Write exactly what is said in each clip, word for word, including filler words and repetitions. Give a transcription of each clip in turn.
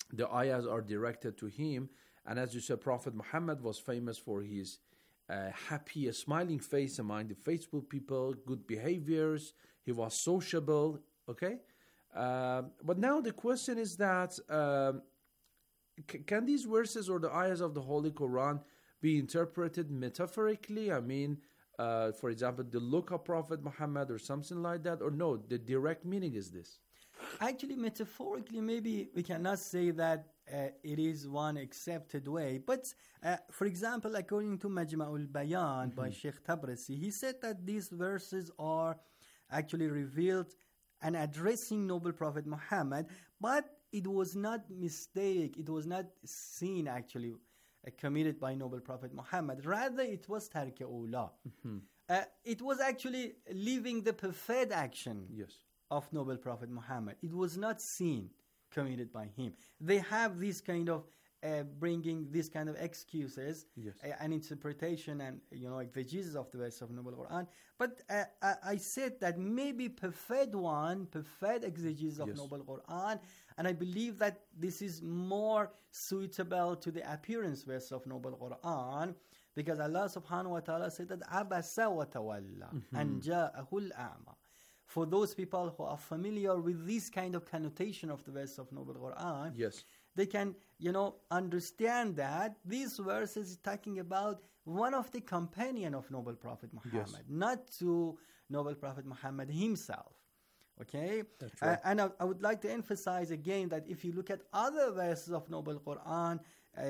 the ayahs are directed to him. And as you said, Prophet Muhammad was famous for his uh, happy, smiling face among the faithful people, good behaviors. He was sociable, okay? Uh, but now the question is that um, c- can these verses or the ayahs of the Holy Quran be interpreted metaphorically? I mean, uh, for example, the look of Prophet Muhammad or something like that? Or no, the direct meaning is this? Actually, metaphorically, maybe we cannot say that uh, it is one accepted way. But, uh, for example, according to Majma'ul Bayan mm-hmm. by Sheikh Tabrasi, he said that these verses are actually revealed and addressing Noble Prophet Muhammad, but it was not mistake, it was not sin actually uh, committed by Noble Prophet Muhammad. Rather, it was tark awla. Mm-hmm. Uh, it was actually leaving the perfect action. Yes. Of Noble Prophet Muhammad. It was not sin committed by him. They have this kind of uh, bringing this kind of excuses yes. uh, and interpretation and you know exegesis of the verse of Noble Quran. But uh, I, I said that maybe perfect one, perfect exegesis of yes. Noble Quran, and I believe that this is more suitable to the appearance verse of Noble Quran, because Allah Subhanahu wa Taala said that Abasa wa tawalla an ja'ahul a'ma. For those people who are familiar with this kind of connotation of the verse of Noble Quran, yes. they can, you know, understand that this verse is talking about one of the companion of Noble Prophet Muhammad, yes. not to Noble Prophet Muhammad himself. Okay? That's right. Uh, and I, I would like to emphasize again that if you look at other verses of Noble Quran,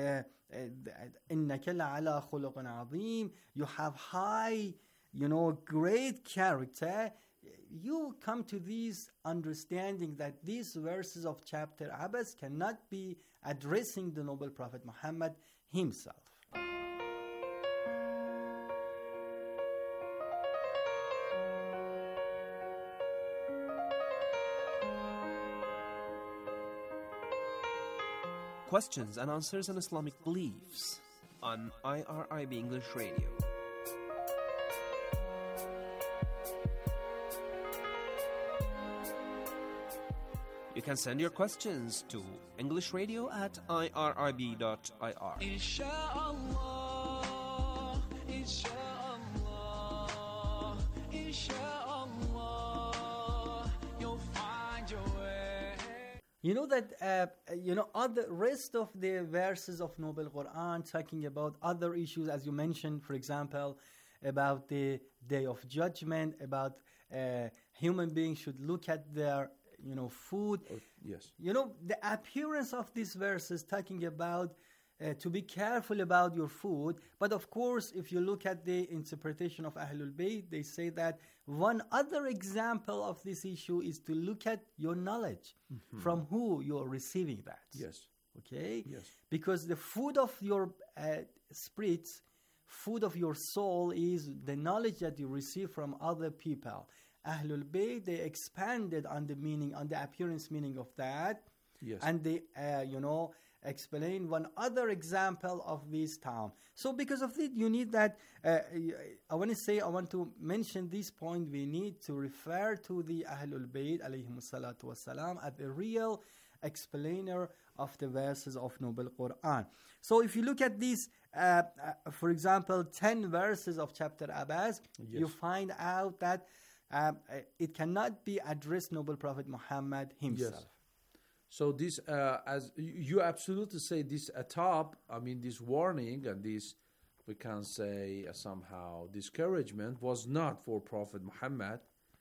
إِنَّكَ لَعَلَى خُلُقٍ عَظِيمٍ, you have high, you know, great character. You come to this understanding that these verses of chapter Abbas cannot be addressing the Noble Prophet Muhammad himself. Questions and answers on Islamic beliefs on I R I B English Radio. You can send your questions to English Radio at I R I B dot I R. Inshallah, inshallah, inshallah, you'll find your way. You know that, uh, you know, other rest of the verses of Noble Quran talking about other issues, as you mentioned, for example, about the Day of Judgment, about uh, human beings should look at their you know, food. Oh, yes. You know, the appearance of these verses talking about uh, to be careful about your food. But of course, if you look at the interpretation of Ahlul Bayt, they say that one other example of this issue is to look at your knowledge. Mm-hmm. From who you are receiving that. Yes. Okay? Yes. Because the food of your uh, spirits, food of your soul is the knowledge that you receive from other people. Ahlul Bayt, they expanded on the meaning, on the appearance meaning of that. Yes. And they, uh, you know, explain one other example of this term. So because of it, you need that, uh, I want to say, I want to mention this point, we need to refer to the Ahlul Bayt, alayhimus salatu wassalam, as a real explainer of the verses of Noble Quran. So if you look at these, uh, uh, for example, ten verses of chapter Abbas, yes. you find out that Um, it cannot be addressed Noble Prophet Muhammad himself. Yes. So this, uh, as you absolutely say, this atop, I mean, this warning and this, we can say uh, somehow discouragement was not for Prophet Muhammad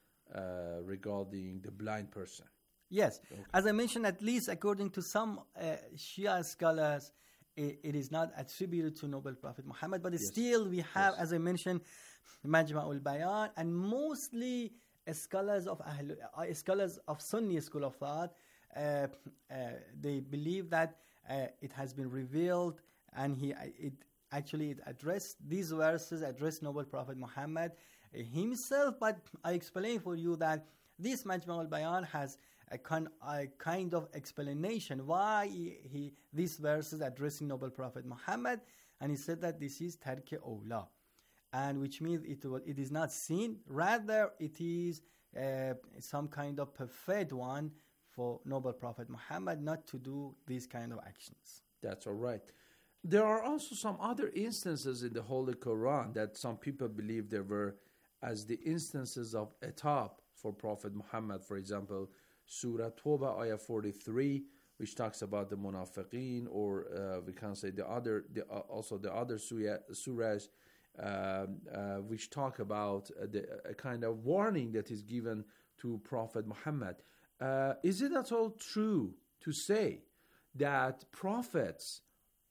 uh, regarding the blind person. Yes. Okay. As I mentioned, at least according to some uh, Shia scholars, it, it is not attributed to Noble Prophet Muhammad, but yes. still we have, yes. as I mentioned, Majma'ul Bayan, and mostly uh, scholars of Ahl, uh, scholars of Sunni school of thought, uh, uh, they believe that uh, it has been revealed, and he uh, it actually it addressed these verses addressed Noble Prophet Muhammad uh, himself. But I explain for you that this Majma'ul Bayan has a, con- a kind of explanation why he, he these verses addressing Noble Prophet Muhammad, and he said that this is tark awla. And which means it it is not sin, rather it is uh, some kind of perfect one for noble Prophet Muhammad not to do these kind of actions. That's all right. There are also some other instances in the Holy Quran that some people believe there were as the instances of etab for Prophet Muhammad. For example, Surah Tawbah, Ayah forty-three, which talks about the munafiqeen, or uh, we can say the other, the, uh, also the other surah, surahs, uh, uh, which talk about uh, the, a kind of warning that is given to Prophet Muhammad. Uh, is it at all true to say that prophets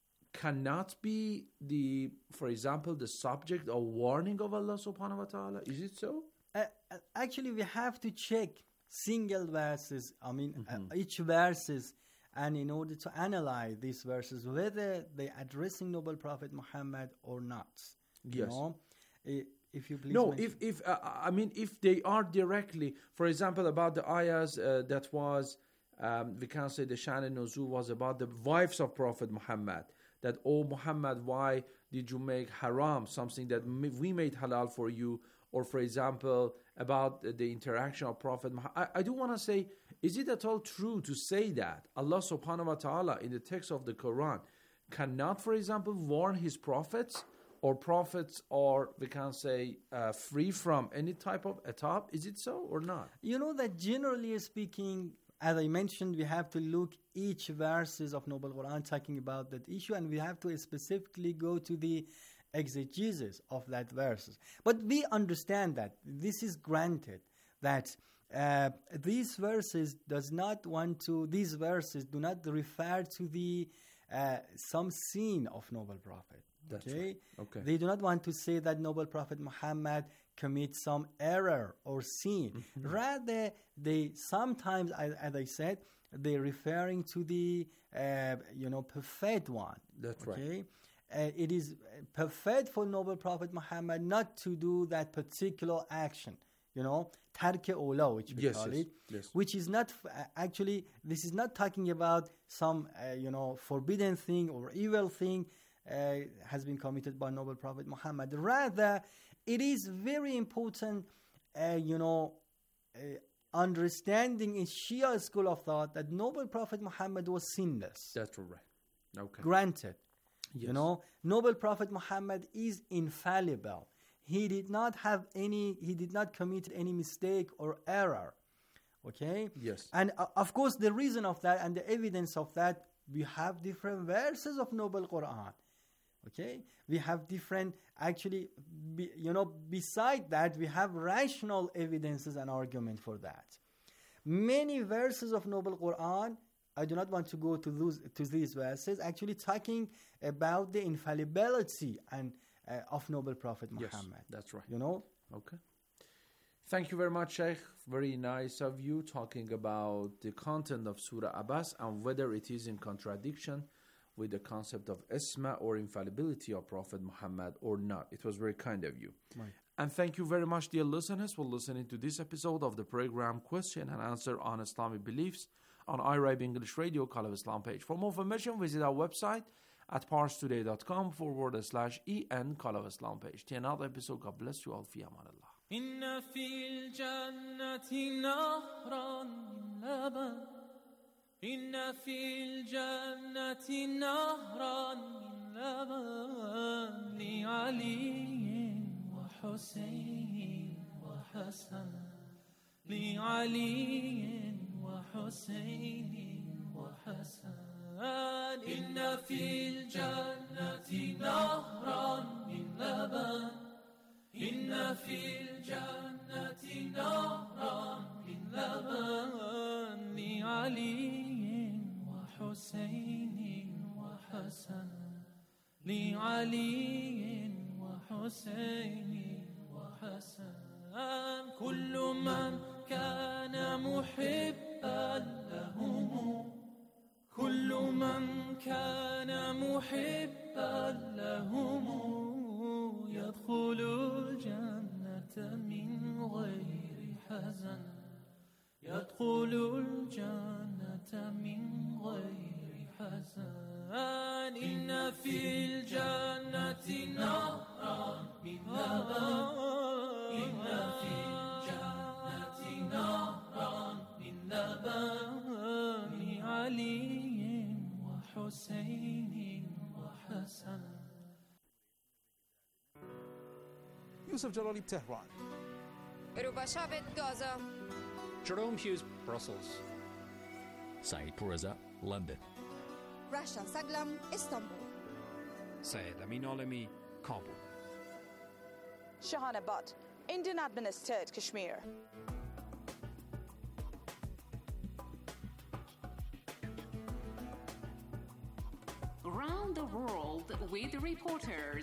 cannot be the, for example, the subject of warning of Allah subhanahu wa ta'ala? Is it so? Uh, actually, we have to check single verses, I mean, mm-hmm. uh, each verses, and in order to analyze these verses, whether they're addressing noble Prophet Muhammad or not. You Yes. know? If you please No, mention. if, if uh, I mean, if they are directly, for example, about the ayahs uh, that was, um, we can say the Shan al-Nuzul was about the wives of Prophet Muhammad. That, oh Muhammad, why did you make haram something that we made halal for you? Or, for example, about the interaction of Prophet Muhammad. I, I do want to say, is it at all true to say that Allah subhanahu wa ta'ala in the text of the Quran cannot, for example, warn his prophets, or prophets are, we can say, uh, free from any type of etab? Is it so or not? You know that generally speaking, as I mentioned, we have to look each verses of Noble Quran talking about that issue, and we have to specifically go to the exegesis of that verses. But we understand that this is granted, that uh, these verses does not want to, these verses do not refer to the uh, some sin of Noble Prophet. That's okay? right. Okay. They do not want to say that noble Prophet Muhammad commits some error or sin. Mm-hmm. Rather, they sometimes, as, as I said, they're referring to the uh, you know perfect one. That's okay? right. Uh, it is perfect for noble Prophet Muhammad not to do that particular action. You know, tarke ola, which we yes, call yes, it, yes. which is not uh, actually. This is not talking about some uh, you know forbidden thing or evil thing. Uh, has been committed by noble Prophet Muhammad. Rather, it is very important, uh, you know, uh, understanding in Shia school of thought that noble Prophet Muhammad was sinless. That's right. Okay. Granted, Yes. you know, noble Prophet Muhammad is infallible. He did not have any, he did not commit any mistake or error. Okay? Yes. And uh, of course, the reason of that and the evidence of that, we have different verses of noble Quran. Okay, we have different, actually, be, you know, beside that, we have rational evidences and argument for that. Many verses of Noble Quran, I do not want to go to those, to these verses, actually talking about the infallibility and uh, of Noble Prophet Muhammad. Yes, that's right. You know? Okay. Thank you very much, Sheikh. Very nice of you talking about the content of Surah Abbas and whether it is in contradiction with the concept of isma or infallibility of Prophet Muhammad or not. It was very kind of you. Right. And thank you very much, dear listeners, for listening to this episode of the program Question and Answer on Islamic Beliefs on I R I B English Radio, Call of Islam page. For more information, visit our website at parstoday.com forward slash en Call of Islam page. Till another episode, God bless you all. Fi aman Allah. إن في الجنة نهرا من لبن إن في الجنة نهرا من لبن لعلي وحسين وحسن لعلي وحسين وحسن إن في الجنة نهرا من لبن إن في الجنة نهرا من لبن لعلي وحسين وحسن لعلي وحسين وحسن كل من كان محبا لهم كل من كان محبا لهم يدخل الجنة من غير حزن يدخل الجنة من غير حزن إن في الجنة نهرا من لبن إن في الجنة نهرا من لبن Yusuf Jalali, Tehran. Ruba Shabit, Gaza. Jerome Hughes, Brussels. Saeed Pourreza, London. Rasha Saglam, Istanbul. Syed Amin Alami, Kabul. Shahana Butt, Indian administered Kashmir. Around the world with reporters.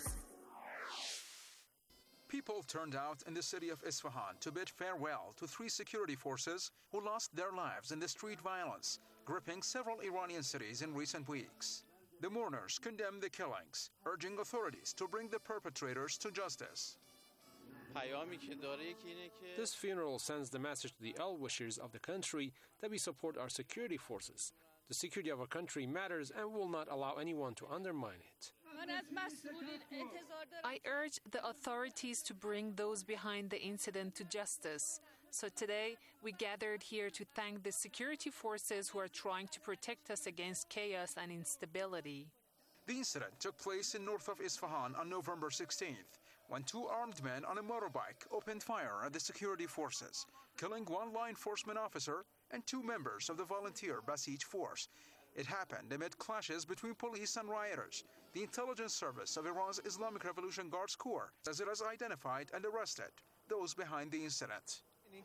People turned out in the city of Isfahan to bid farewell to three security forces who lost their lives in the street violence, gripping several Iranian cities in recent weeks. The mourners condemned the killings, urging authorities to bring the perpetrators to justice. This funeral sends the message to the well-wishers of the country that we support our security forces. The security of our country matters and will not allow anyone to undermine it. I urge the authorities to bring those behind the incident to justice. So today, we gathered here to thank the security forces who are trying to protect us against chaos and instability. The incident took place in north of Isfahan on November sixteenth, when two armed men on a motorbike opened fire at the security forces, killing one law enforcement officer and two members of the volunteer Basij force. It happened amid clashes between police and rioters. The intelligence service of Iran's Islamic Revolution Guards Corps says it has identified and arrested those behind the incident.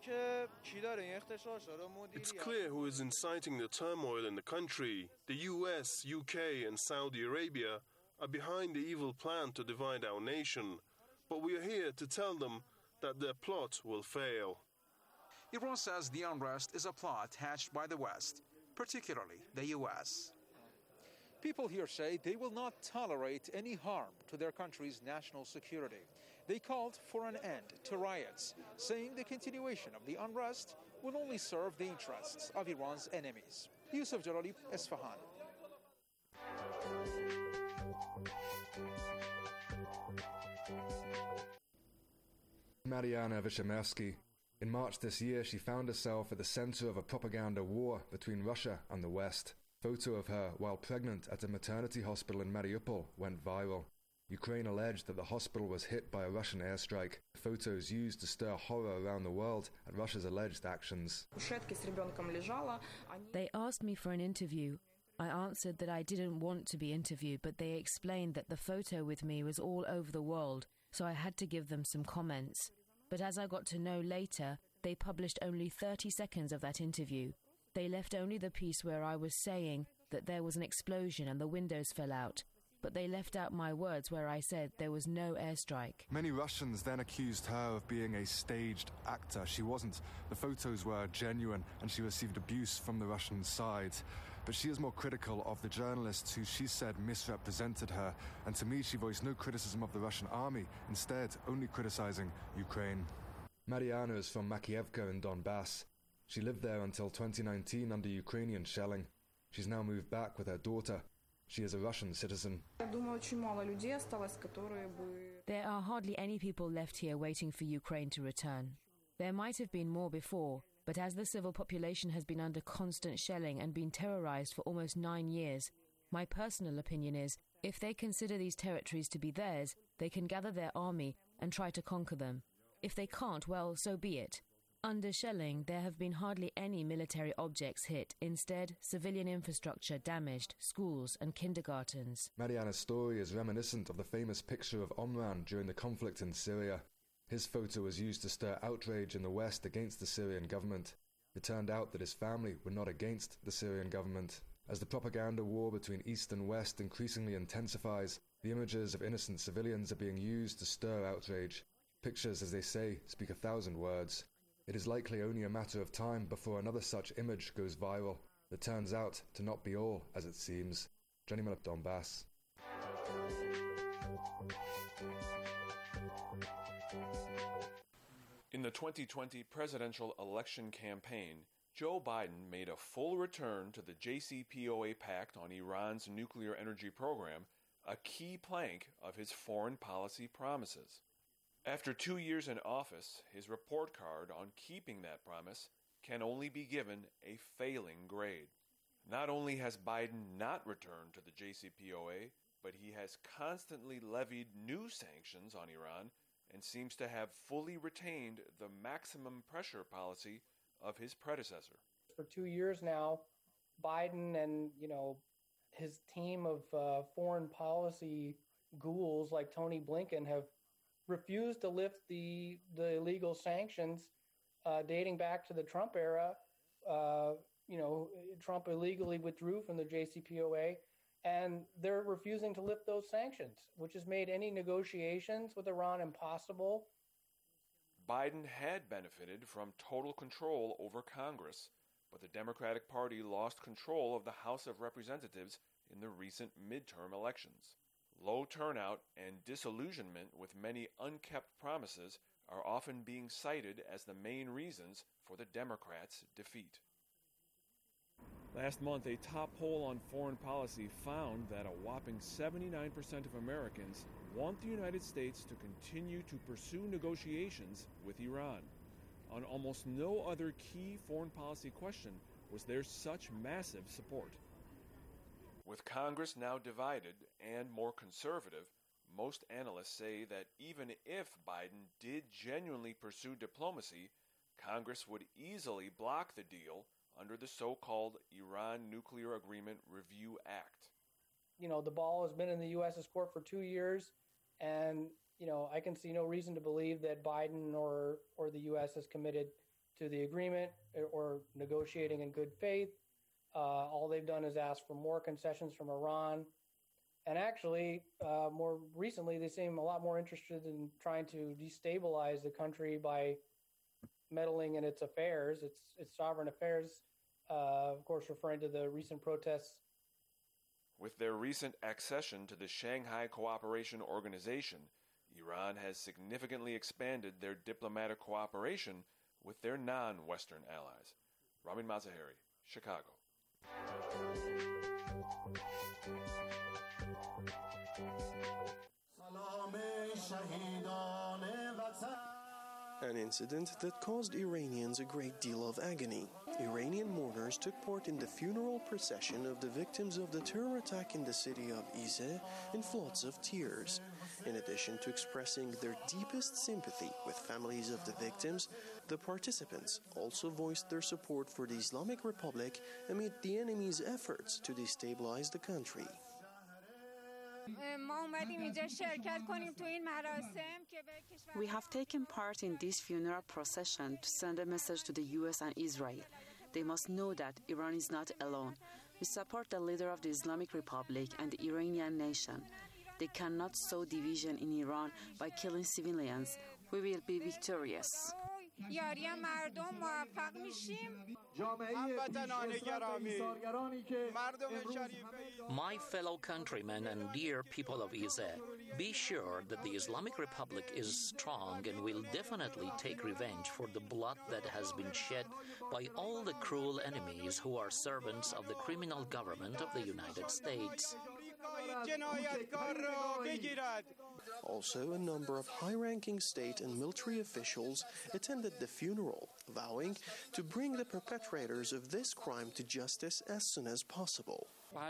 It's clear who is inciting the turmoil in the country. The U S, U K, and Saudi Arabia are behind the evil plan to divide our nation. But we are here to tell them that their plot will fail. Iran says the unrest is a plot hatched by the West, particularly the U S. People here say they will not tolerate any harm to their country's national security. They called for an end to riots, saying the continuation of the unrest will only serve the interests of Iran's enemies. Yusuf Jalali, Isfahan. Mariana Vishamersky. In March this year, she found herself at the center of a propaganda war between Russia and the West. Photo of her while pregnant at a maternity hospital in Mariupol went viral. Ukraine alleged that the hospital was hit by a Russian airstrike. Photos used to stir horror around the world at Russia's alleged actions. They asked me for an interview. I answered that I didn't want to be interviewed, but they explained that the photo with me was all over the world, so I had to give them some comments. But as I got to know later, they published only thirty seconds of that interview. They left only the piece where I was saying that there was an explosion and the windows fell out. But they left out my words where I said there was no airstrike. Many Russians then accused her of being a staged actor. She wasn't. The photos were genuine and she received abuse from the Russian side. But she is more critical of the journalists who she said misrepresented her. And to me, she voiced no criticism of the Russian army, instead only criticizing Ukraine. Mariana is from Makiivka in Donbass. She lived there until twenty nineteen under Ukrainian shelling. She's now moved back with her daughter. She is a Russian citizen. There are hardly any people left here waiting for Ukraine to return. There might have been more before, but as the civil population has been under constant shelling and been terrorized for almost nine years, my personal opinion is, if they consider these territories to be theirs, they can gather their army and try to conquer them. If they can't, well, so be it. Under shelling, there have been hardly any military objects hit. Instead, civilian infrastructure damaged, schools and kindergartens. Mariana's story is reminiscent of the famous picture of Omran during the conflict in Syria. His photo was used to stir outrage in the West against the Syrian government. It turned out that his family were not against the Syrian government. As the propaganda war between East and West increasingly intensifies, the images of innocent civilians are being used to stir outrage. Pictures, as they say, speak a thousand words. It is likely only a matter of time before another such image goes viral that turns out to not be all as it seems. Johnny Miller, Donbass. In the twenty twenty presidential election campaign, Joe Biden made a full return to the J C P O A Pact on Iran's nuclear energy program, a key plank of his foreign policy promises. After two years in office, his report card on keeping that promise can only be given a failing grade. Not only has Biden not returned to the J C P O A, but he has constantly levied new sanctions on Iran and seems to have fully retained the maximum pressure policy of his predecessor. For two years now, Biden and, you know, his team of uh, foreign policy ghouls like Tony Blinken have refused to lift the, the illegal sanctions uh, dating back to the Trump era. Uh, you know, Trump illegally withdrew from the J C P O A, and they're refusing to lift those sanctions, which has made any negotiations with Iran impossible. Biden had benefited from total control over Congress, but the Democratic Party lost control of the House of Representatives in the recent midterm elections. Low turnout and disillusionment with many unkept promises are often being cited as the main reasons for the Democrats' defeat. Last month, a top poll on foreign policy found that a whopping seventy-nine percent of Americans want the United States to continue to pursue negotiations with Iran. On almost no other key foreign policy question was there such massive support. With Congress now divided and more conservative, most analysts say that even if Biden did genuinely pursue diplomacy, Congress would easily block the deal under the so-called Iran Nuclear Agreement Review Act. You know, the ball has been in the U S's court for two years, and, you know, I can see no reason to believe that Biden or, or the U S is committed to the agreement or negotiating in good faith. Uh, all they've done is ask for more concessions from Iran. And actually, uh, more recently, they seem a lot more interested in trying to destabilize the country by meddling in its affairs, its, its sovereign affairs, uh, of course, referring to the recent protests. With their recent accession to the Shanghai Cooperation Organization, Iran has significantly expanded their diplomatic cooperation with their non-Western allies. Ramin Mazaheri, Chicago. An incident that caused Iranians a great deal of agony. Iranian mourners took part in the funeral procession of the victims of the terror attack in the city of Izeh in floods of tears. In addition to expressing their deepest sympathy with families of the victims, the participants also voiced their support for the Islamic Republic amid the enemy's efforts to destabilize the country. We have taken part in this funeral procession to send a message to the U S and Israel. They must know that Iran is not alone. We support the leader of the Islamic Republic and the Iranian nation. They cannot sow division in Iran by killing civilians. We will be victorious. My fellow countrymen and dear people of Izeh, be sure that the Islamic Republic is strong and will definitely take revenge for the blood that has been shed by all the cruel enemies who are servants of the criminal government of the United States. Also, a number of high-ranking state and military officials attended the funeral, vowing to bring the perpetrators of this crime to justice as soon as possible.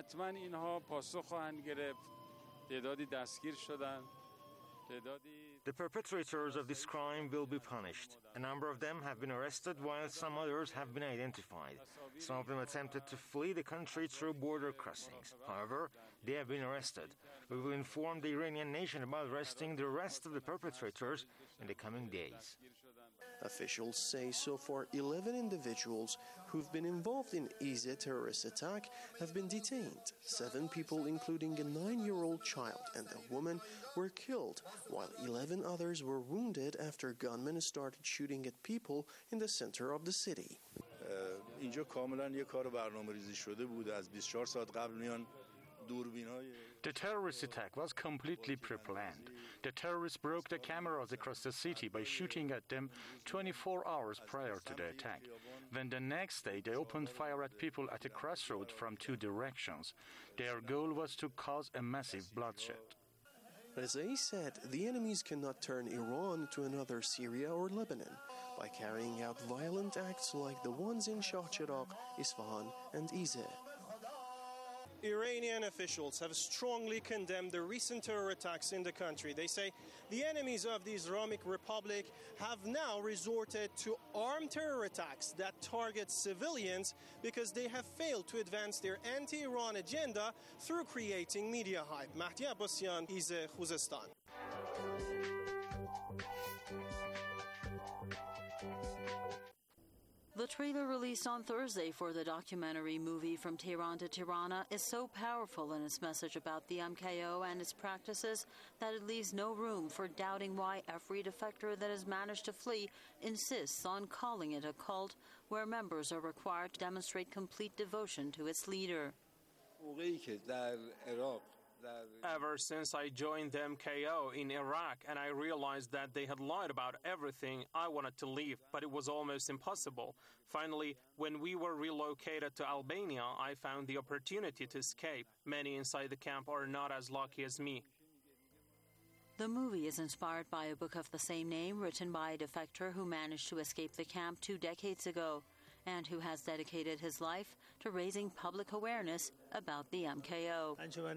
The perpetrators of this crime will be punished. A number of them have been arrested, while some others have been identified. Some of them attempted to flee the country through border crossings. However, they have been arrested. We will inform the Iranian nation about arresting the rest of the perpetrators in the coming days. Officials say so far eleven individuals who've been involved in Izeh terrorist attack have been detained. Seven people, including a nine-year-old child and a woman, were killed, while eleven others were wounded after gunmen started shooting at people in the center of the city. اینجا کاملا یک کار برنامه‌ریزی شده بود. از بیست و چهار ساعت قبل میان دوربین‌های The terrorist attack was completely pre-planned. The terrorists broke the cameras across the city by shooting at them twenty-four hours prior to the attack. Then the next day they opened fire at people at a crossroad from two directions. Their goal was to cause a massive bloodshed. Rezai said the enemies cannot turn Iran to another Syria or Lebanon by carrying out violent acts like the ones in Shah Cheragh, Isfahan, and Izeh. Iranian officials have strongly condemned the recent terror attacks in the country. They say the enemies of the Islamic Republic have now resorted to armed terror attacks that target civilians because they have failed to advance their anti-Iran agenda through creating media hype. Mahdi Abbasian, Ize, Khuzestan. The trailer released on Thursday for the documentary movie From Tehran to Tirana is so powerful in its message about the M K O and its practices that it leaves no room for doubting why every defector that has managed to flee insists on calling it a cult where members are required to demonstrate complete devotion to its leader. Ever since I joined the M K O in Iraq and I realized that they had lied about everything, I wanted to leave, but it was almost impossible. Finally, when we were relocated to Albania, I found the opportunity to escape. Many inside the camp are not as lucky as me. The movie is inspired by a book of the same name written by a defector who managed to escape the camp two decades ago and who has dedicated his life to raising public awareness about the M K O.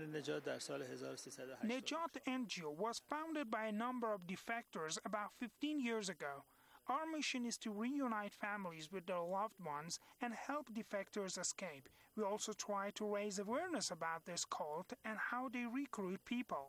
Nejat N G O was founded by a number of defectors about fifteen years ago. Our mission is to reunite families with their loved ones and help defectors escape. We also try to raise awareness about this cult and how they recruit people.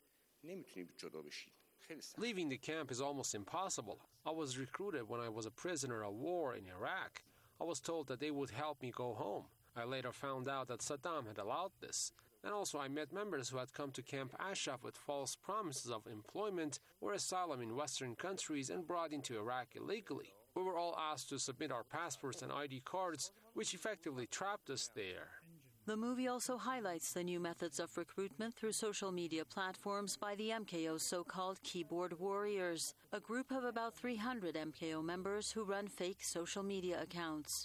Leaving the camp is almost impossible. I was recruited when I was a prisoner of war in Iraq. I was told that they would help me go home. I later found out that Saddam had allowed this. And also I met members who had come to Camp Ashraf with false promises of employment or asylum in Western countries and brought into Iraq illegally. We were all asked to submit our passports and I D cards, which effectively trapped us there. The movie also highlights the new methods of recruitment through social media platforms by the M K O's so-called keyboard warriors, a group of about three hundred M K O members who run fake social media accounts.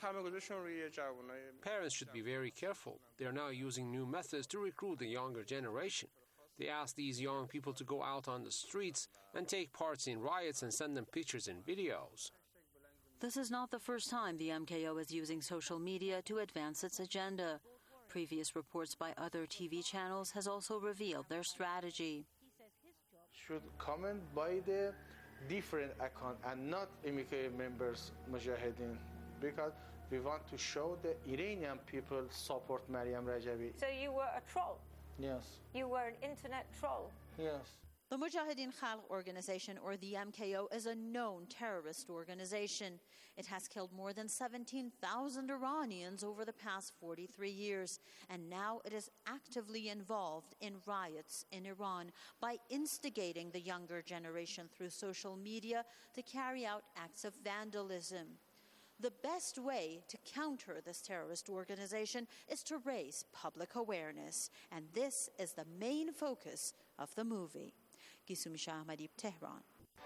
Parents should be very careful. They are now using new methods to recruit the younger generation. They ask these young people to go out on the streets and take part in riots and send them pictures and videos. This is not the first time the M K O is using social media to advance its agenda. Previous reports by other T V channels has also revealed their strategy. Should comment by the different account and not M K O members Mujahideen, because we want to show the Iranian people support Maryam Rajavi. So you were a troll? Yes. You were an internet troll? Yes. The Mujahideen Khalq organization, or the M K O, is a known terrorist organization. It has killed more than seventeen thousand Iranians over the past forty-three years, and now it is actively involved in riots in Iran by instigating the younger generation through social media to carry out acts of vandalism. The best way to counter this terrorist organization is to raise public awareness, and this is the main focus of the movie. Gisumi Shah Ahmadi, Tehran.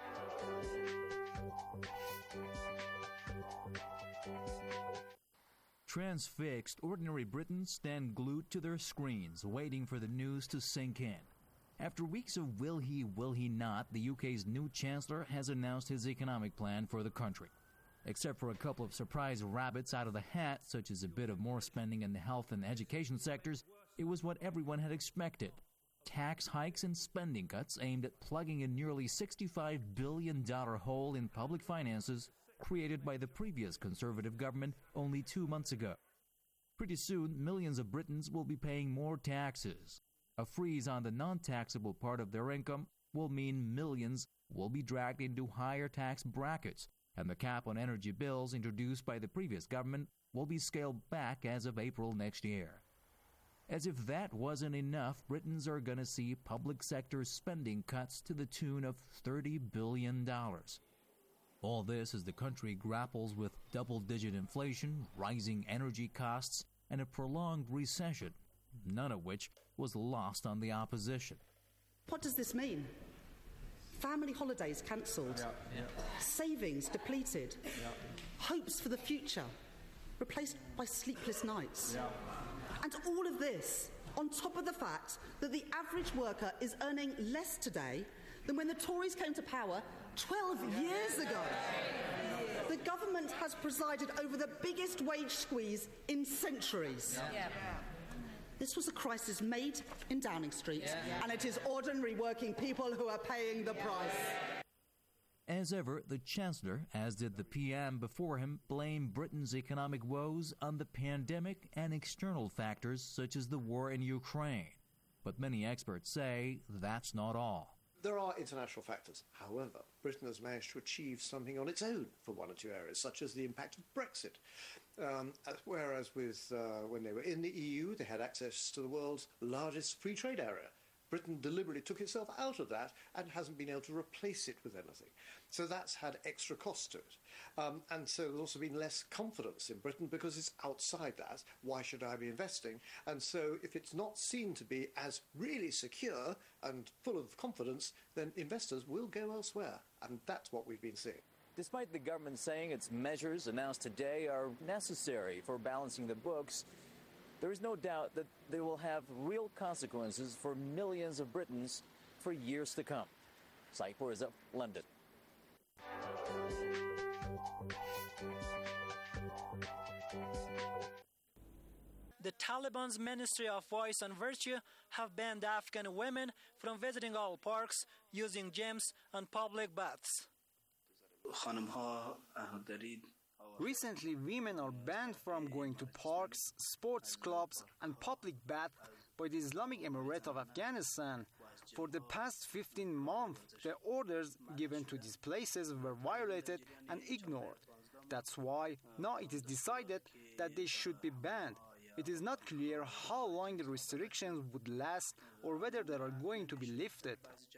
Transfixed, ordinary Britons stand glued to their screens, waiting for the news to sink in. After weeks of will he, will he not, the U K's new Chancellor has announced his economic plan for the country. Except for a couple of surprise rabbits out of the hat, such as a bit of more spending in the health and education sectors, it was what everyone had expected. Tax hikes and spending cuts aimed at plugging a nearly sixty-five billion dollars hole in public finances created by the previous Conservative government only two months ago. Pretty soon, millions of Britons will be paying more taxes. A freeze on the non-taxable part of their income will mean millions will be dragged into higher tax brackets, and the cap on energy bills introduced by the previous government will be scaled back as of April next year. As if that wasn't enough, Britons are going to see public sector spending cuts to the tune of thirty billion dollars. All this as the country grapples with double-digit inflation, rising energy costs, and a prolonged recession, none of which was lost on the opposition. What does this mean? Family holidays cancelled, yeah, yeah. Savings depleted, yeah. Hopes for the future replaced by sleepless nights. Yeah. And all of this on top of the fact that the average worker is earning less today than when the Tories came to power twelve years ago. The government has presided over the biggest wage squeeze in centuries. Yeah. This was a crisis made in Downing Street, yeah, yeah. and it is ordinary working people who are paying the yeah. price. As ever, the Chancellor, as did the P M before him, blamed Britain's economic woes on the pandemic and external factors such as the war in Ukraine. But many experts say that's not all. There are international factors. However, Britain has managed to achieve something on its own for one or two areas, such as the impact of Brexit. Um, whereas with uh, when they were in the E U, they had access to the world's largest free trade area. Britain deliberately took itself out of that and hasn't been able to replace it with anything. So that's had extra costs to it. Um, and so there's also been less confidence in Britain because it's outside that. Why should I be investing? And so if it's not seen to be as really secure and full of confidence, then investors will go elsewhere. And that's what we've been seeing. Despite the government saying its measures announced today are necessary for balancing the books, there is no doubt that they will have real consequences for millions of Britons for years to come. Saipur is up, London. The Taliban's Ministry of Vice and Virtue have banned Afghan women from visiting all parks, using gyms and public baths. Recently, women are banned from going to parks, sports clubs, and public baths by the Islamic Emirate of Afghanistan. For the past fifteen months, the orders given to these places were violated and ignored. That's why now it is decided that they should be banned. It is not clear how long the restrictions would last or whether they are going to be lifted.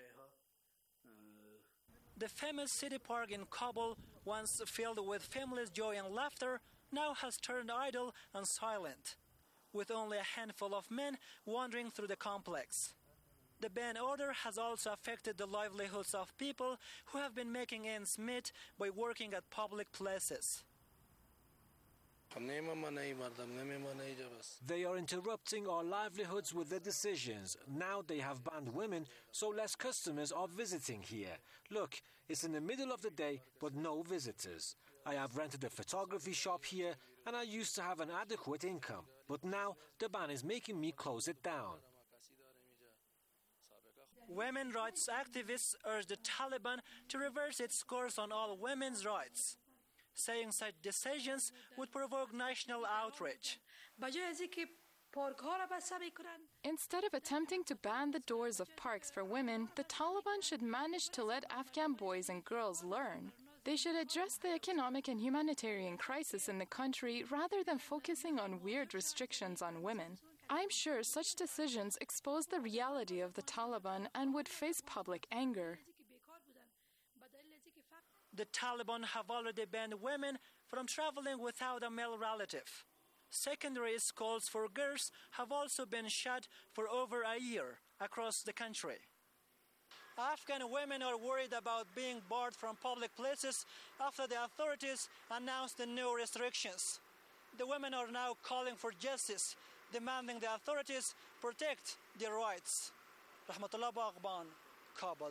The famous city park in Kabul, once filled with families' joy and laughter, now has turned idle and silent, with only a handful of men wandering through the complex. The ban order has also affected the livelihoods of people who have been making ends meet by working at public places. They are interrupting our livelihoods with their decisions. Now they have banned women, so less customers are visiting here. Look, it's in the middle of the day, but no visitors. I have rented a photography shop here, and I used to have an adequate income. But now the ban is making me close it down. Women rights activists urge the Taliban to reverse its course on all women's rights, saying such decisions would provoke national outrage. Instead of attempting to ban the doors of parks for women, the Taliban should manage to let Afghan boys and girls learn. They should address the economic and humanitarian crisis in the country rather than focusing on weird restrictions on women. I'm sure such decisions expose the reality of the Taliban and would face public anger. The Taliban have already banned women from traveling without a male relative. Secondary schools for girls have also been shut for over a year across the country. Afghan women are worried about being barred from public places after the authorities announced the new restrictions. The women are now calling for justice, demanding the authorities protect their rights. Rahmatullah Baghban, Kabul.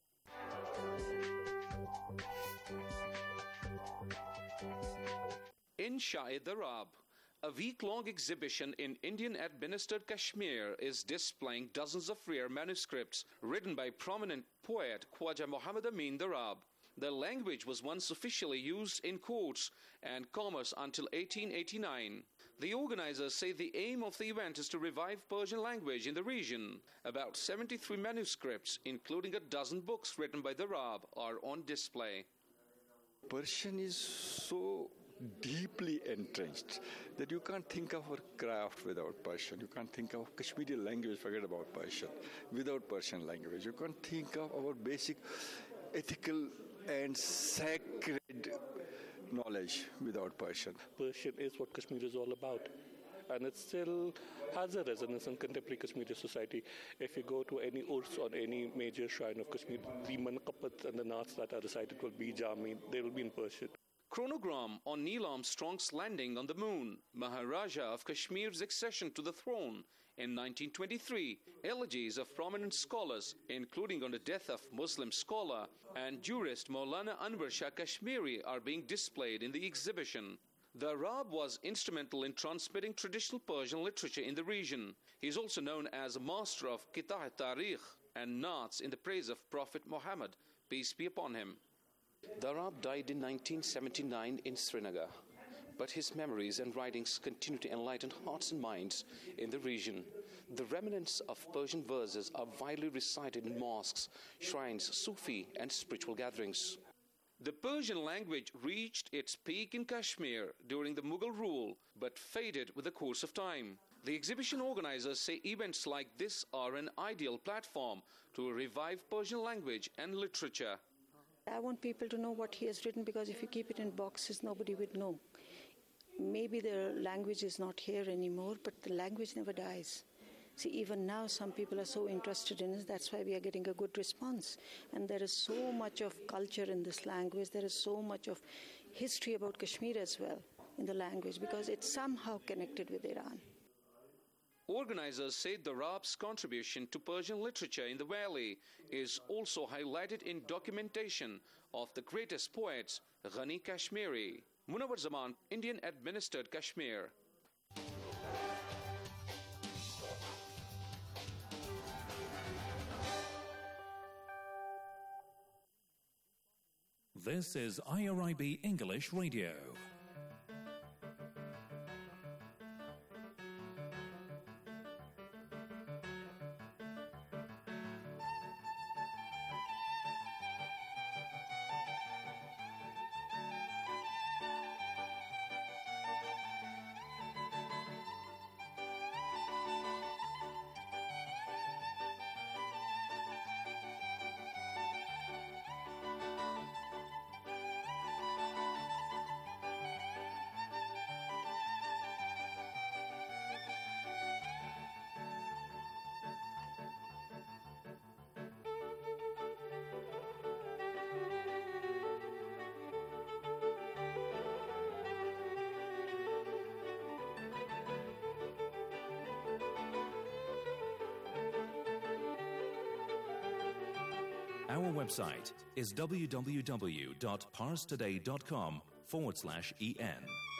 In Shahid-e-Arab, a week-long exhibition in Indian-administered Kashmir is displaying dozens of rare manuscripts written by prominent poet Khwaja Muhammad Amin Darab. The language was once officially used in courts and commerce until eighteen eighty-nine. The organizers say the aim of the event is to revive Persian language in the region. About seventy-three manuscripts, including a dozen books written by Darab, are on display. Persian is so deeply entrenched that you can't think of our craft without Persian. You can't think of Kashmiri language, forget about Persian, without Persian language. You can't think of our basic ethical and sacred knowledge without Persian. Persian is what Kashmir is all about. And it still has a resonance in contemporary Kashmiri society. If you go to any urs or any major shrine of Kashmir, the manqabats and the naats that are recited will be Jami, they will be in Persian. Chronogram on Neil Armstrong's landing on the moon, Maharaja of Kashmir's accession to the throne in nineteen twenty-three, elegies of prominent scholars, including on the death of Muslim scholar and jurist Maulana Anwar Shah Kashmiri, are being displayed in the exhibition. The Arab was instrumental in transmitting traditional Persian literature in the region. He is also known as a master of Qita' Tarikh and Naats in the praise of Prophet Muhammad, peace be upon him. The Arab died in nineteen seventy-nine in Srinagar, but his memories and writings continue to enlighten hearts and minds in the region. The remnants of Persian verses are widely recited in mosques, shrines, Sufi and spiritual gatherings. The Persian language reached its peak in Kashmir during the Mughal rule, but faded with the course of time. The exhibition organizers say events like this are an ideal platform to revive Persian language and literature. I want people to know what he has written, because if you keep it in boxes, nobody would know. Maybe the language is not here anymore, but the language never dies. See, even now some people are so interested in it, that's why we are getting a good response. And there is so much of culture in this language, there is so much of history about Kashmir as well in the language, because it's somehow connected with Iran. Organizers say the Arab's contribution to Persian literature in the valley is also highlighted in documentation of the greatest poets, Ghani Kashmiri. Munawar Zaman, Indian-administered Kashmir. This is I R I B English Radio. Our website is www.parstoday.com forward slash en.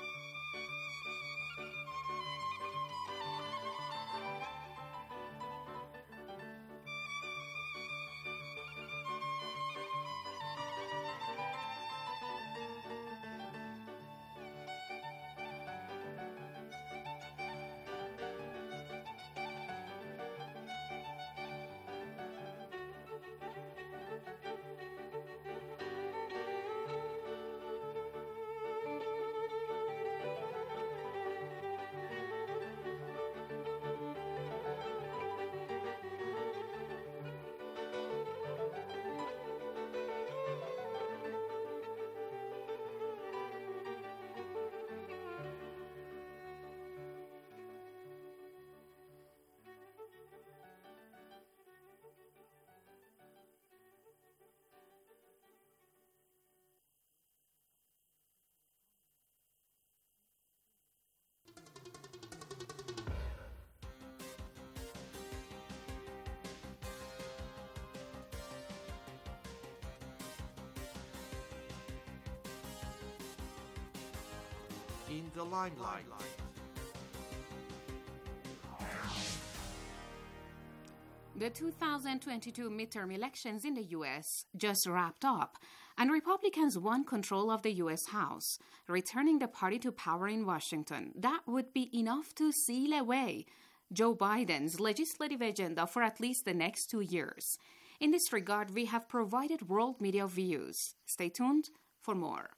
In the limelight. The two thousand twenty-two midterm elections in the U S just wrapped up, and Republicans won control of the U S House, returning the party to power in Washington. That would be enough to seal away Joe Biden's legislative agenda for at least the next two years. In this regard, we have provided world media views. Stay tuned for more.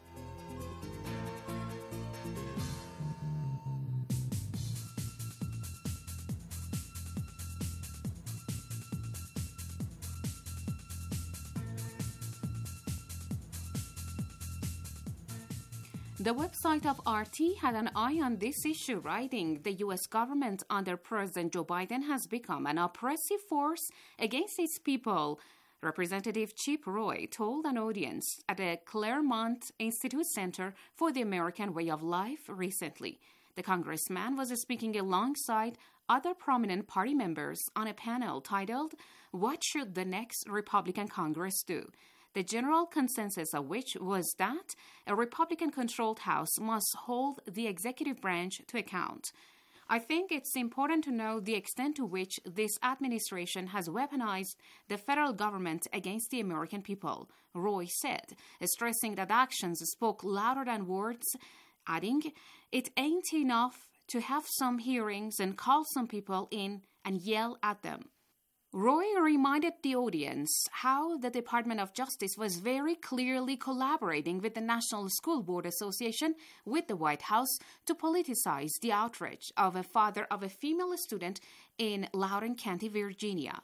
The website of R T had an eye on this issue, writing, "The U S government under President Joe Biden has become an oppressive force against its people." Representative Chip Roy told an audience at the Claremont Institute Center for the American Way of Life recently. The congressman was speaking alongside other prominent party members on a panel titled, "What Should the Next Republican Congress Do?" the general consensus of which was that a Republican-controlled House must hold the executive branch to account. I think it's important to know the extent to which this administration has weaponized the federal government against the American people, Roy said, stressing that actions spoke louder than words, adding, "It ain't enough to have some hearings and call some people in and yell at them." Roy reminded the audience how the Department of Justice was very clearly collaborating with the National School Board Association with the White House to politicize the outrage of a father of a female student in Loudoun County, Virginia.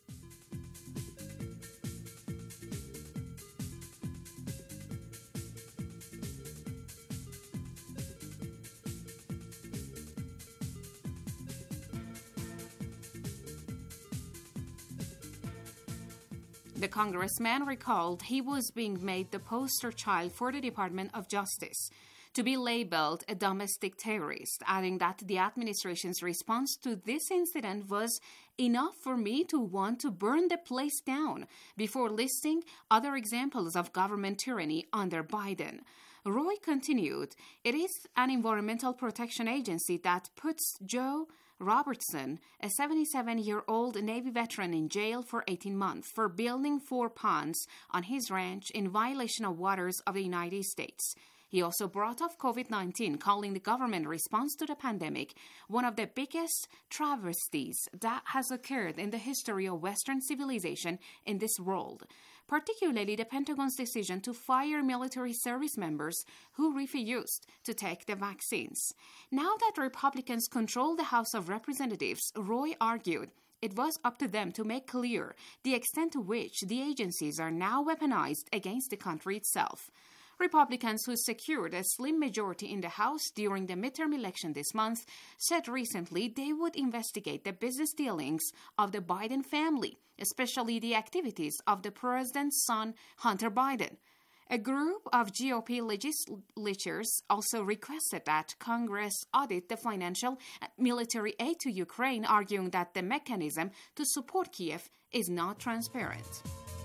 The congressman recalled he was being made the poster child for the Department of Justice to be labeled a domestic terrorist, adding that the administration's response to this incident was enough for me to want to burn the place down, before listing other examples of government tyranny under Biden. Roy continued, "It is an environmental protection agency that puts Joe Robertson, a seventy-seven-year-old Navy veteran, in jail for eighteen months for building four ponds on his ranch in violation of waters of the United States." He also brought up COVID nineteen, calling the government response to the pandemic one of the biggest travesties that has occurred in the history of Western civilization in this world, particularly the Pentagon's decision to fire military service members who refused to take the vaccines. Now that Republicans control the House of Representatives, Roy argued it was up to them to make clear the extent to which the agencies are now weaponized against the country itself. Republicans who secured a slim majority in the House during the midterm election this month said recently they would investigate the business dealings of the Biden family, especially the activities of the president's son, Hunter Biden. A group of G O P legislators also requested that Congress audit the financial and military aid to Ukraine, arguing that the mechanism to support Kiev is not transparent.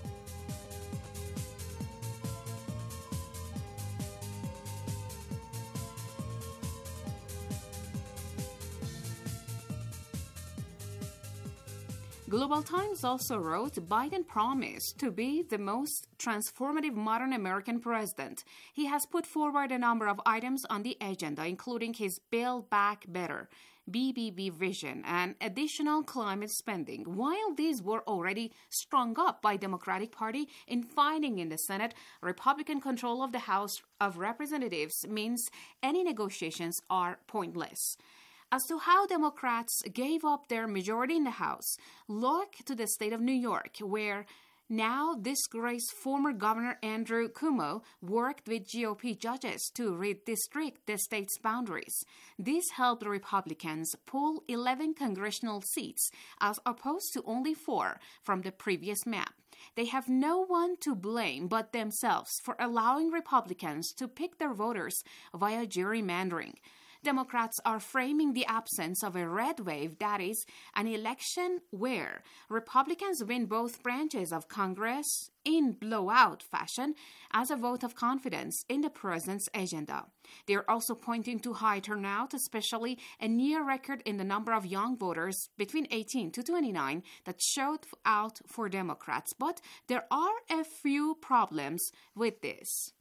Global Times also wrote, Biden promised to be the most transformative modern American president. He has put forward a number of items on the agenda, including his Build Back Better, B B B vision, and additional climate spending. While these were already strung up by Democratic Party in fighting in the Senate, Republican control of the House of Representatives means any negotiations are pointless. As to how Democrats gave up their majority in the House, look to the state of New York, where now disgraced former Governor Andrew Cuomo worked with G O P judges to redistrict the state's boundaries. This helped Republicans pull eleven congressional seats as opposed to only four from the previous map. They have no one to blame but themselves for allowing Republicans to pick their voters via gerrymandering. Democrats are framing the absence of a red wave, that is, an election where Republicans win both branches of Congress in blowout fashion, as a vote of confidence in the president's agenda. They are also pointing to high turnout, especially a near record in the number of young voters between eighteen to twenty-nine that showed out for Democrats. But there are a few problems with this.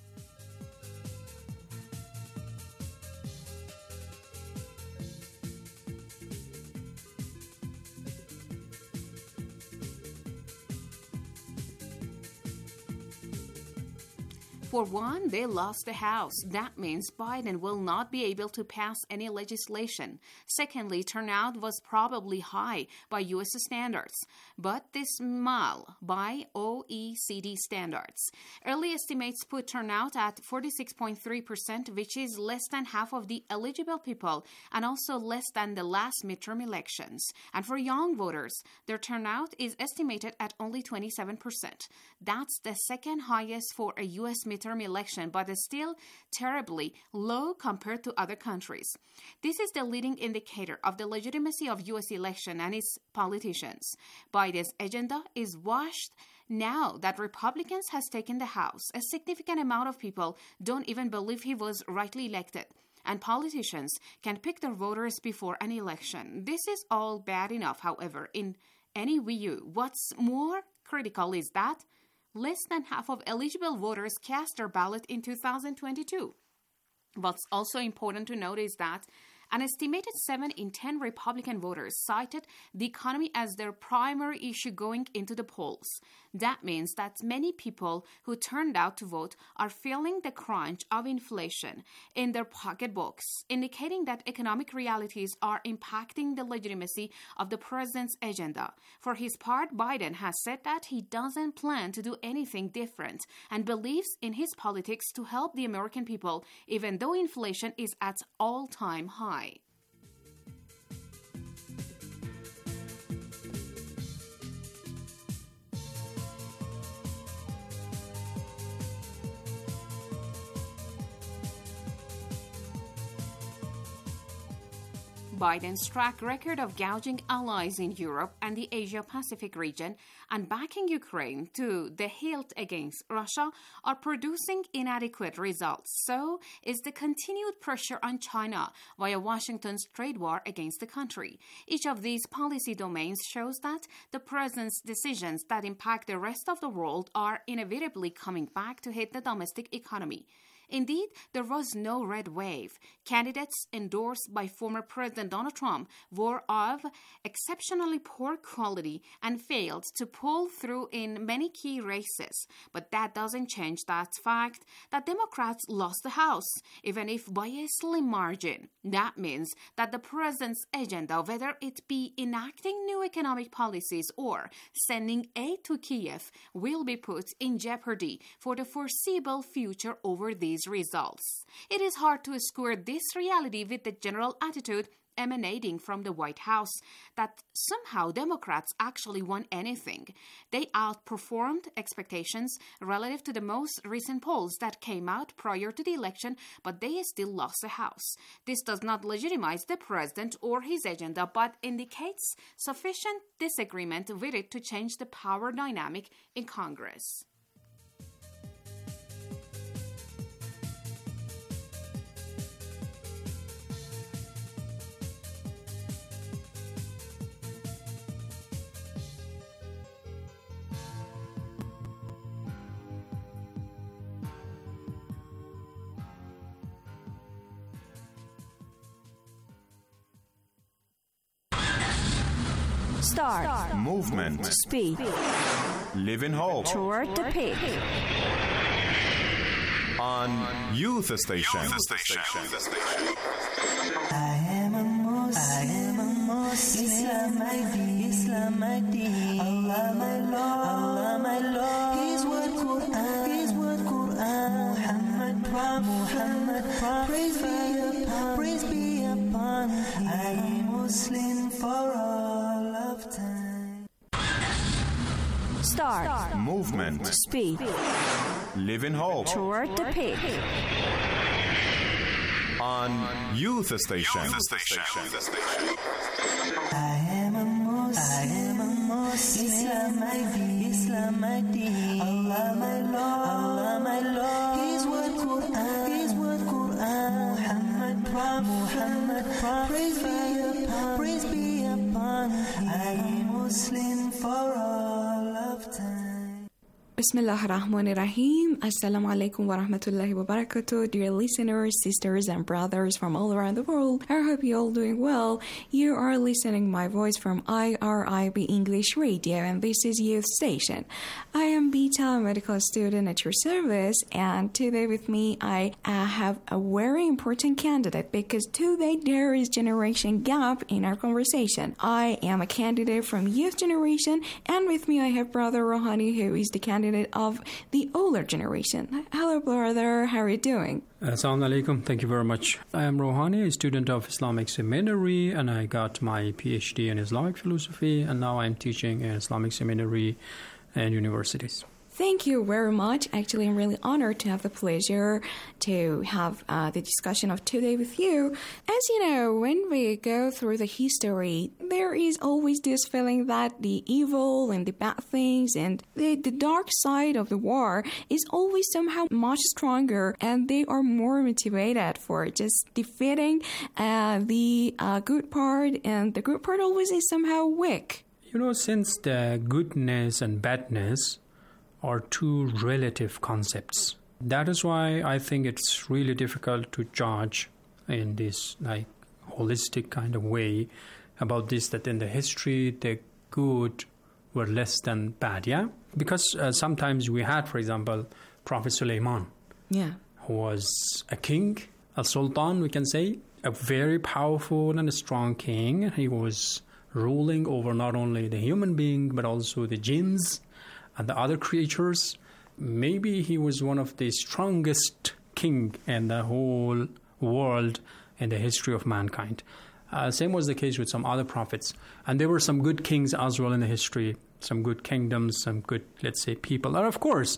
For one, they lost the House. That means Biden will not be able to pass any legislation. Secondly, turnout was probably high by U S standards, but dismal by O E C D standards. Early estimates put turnout at forty-six point three percent, which is less than half of the eligible people and also less than the last midterm elections. And for young voters, their turnout is estimated at only twenty-seven percent. That's the second highest for a U S midterm term election, but is still terribly low compared to other countries. This is the leading indicator of the legitimacy of U S election and its politicians. Biden's agenda is washed Now that Republicans has taken the House, a significant amount of people don't even believe he was rightly elected. And politicians can pick their voters before an election. This is all bad enough, however, in any view. What's more critical is that less than half of eligible voters cast their ballot in two thousand twenty-two. What's also important to note is that an estimated seven in ten Republican voters cited the economy as their primary issue going into the polls. That means that many people who turned out to vote are feeling the crunch of inflation in their pocketbooks, indicating that economic realities are impacting the legitimacy of the president's agenda. For his part, Biden has said that he doesn't plan to do anything different and believes in his politics to help the American people, even though inflation is at all-time high. Biden's track record of gouging allies in Europe and the Asia-Pacific region and backing Ukraine to the hilt against Russia are producing inadequate results. So is the continued pressure on China via Washington's trade war against the country. Each of these policy domains shows that the president's decisions that impact the rest of the world are inevitably coming back to hit the domestic economy. Indeed, there was no red wave. Candidates endorsed by former President Donald Trump were of exceptionally poor quality and failed to pull through in many key races. But that doesn't change that fact that Democrats lost the House, even if by a slim margin. That means that the president's agenda, whether it be enacting new economic policies or sending aid to Kiev, will be put in jeopardy for the foreseeable future over these results. It is hard to square this reality with the general attitude emanating from the White House that somehow Democrats actually won anything. They outperformed expectations relative to the most recent polls that came out prior to the election, but they still lost the House. This does not legitimize the president or his agenda, but indicates sufficient disagreement with it to change the power dynamic in Congress. Start. Start. Movement. Speed. Live in hope. Toward the peak. On Youth Station. Youth Station. I am a Muslim. I am a Muslim. Islam my deen. Islam my deen. Allah my Lord. Allah my Lord. His word Quran. His word Quran. Muhammad Prophet. Muhammad Prophet. Praise be upon. Praise be upon. I am Muslim for all of time. Start. Start. Movement. Speed. Live in hope. Toward the peak. On Youth Station. Youth Station. I am a Muslim. I am a Muslim. Islam my deen. Islam my deen. Allah my Lord. Allah my Lord. His word Quran. His word Quran. Muhammad Prophet. Muhammad Prophet. Praise be upon. Praise be upon. I am Muslim for all of time. Bismillah ar-Rahman ar-Rahim. Assalamu alaikum wa rahmatullahi wa barakatuh. Dear listeners, sisters and brothers from all around the world, I hope you're all doing well. You are listening my voice from I R I B English Radio, and this is Youth Station. I am Beta, a medical student at your service, and today with me I uh, have a very important candidate because today there is generation gap in our conversation. I am a candidate from youth generation, and with me I have brother Rohani, who is the candidate of the older generation. Hello, brother. How are you doing? Assalamu alaikum. Thank you very much. I am Rohani, a student of Islamic Seminary, and I got my PhD in Islamic philosophy, and now I'm teaching in Islamic Seminary and universities. Thank you very much. Actually, I'm really honored to have the pleasure to have uh, the discussion of today with you. As you know, when we go through the history, there is always this feeling that the evil and the bad things and the, the dark side of the war is always somehow much stronger, and they are more motivated for just defeating uh, the uh, good part, and the good part always is somehow weak. You know, since the goodness and badness are two relative concepts, that is why I think it's really difficult to judge in this like holistic kind of way about this, that in the history the good were less than bad, yeah? Because uh, sometimes we had, for example, Prophet Sulaiman, yeah, who was a king, a sultan, we can say, a very powerful and a strong king. He was ruling over not only the human being but also the jinns and the other creatures. Maybe he was one of the strongest king in the whole world in the history of mankind. Uh, same was the case with some other prophets. And there were some good kings as well in the history, some good kingdoms, some good, let's say, people. And of course,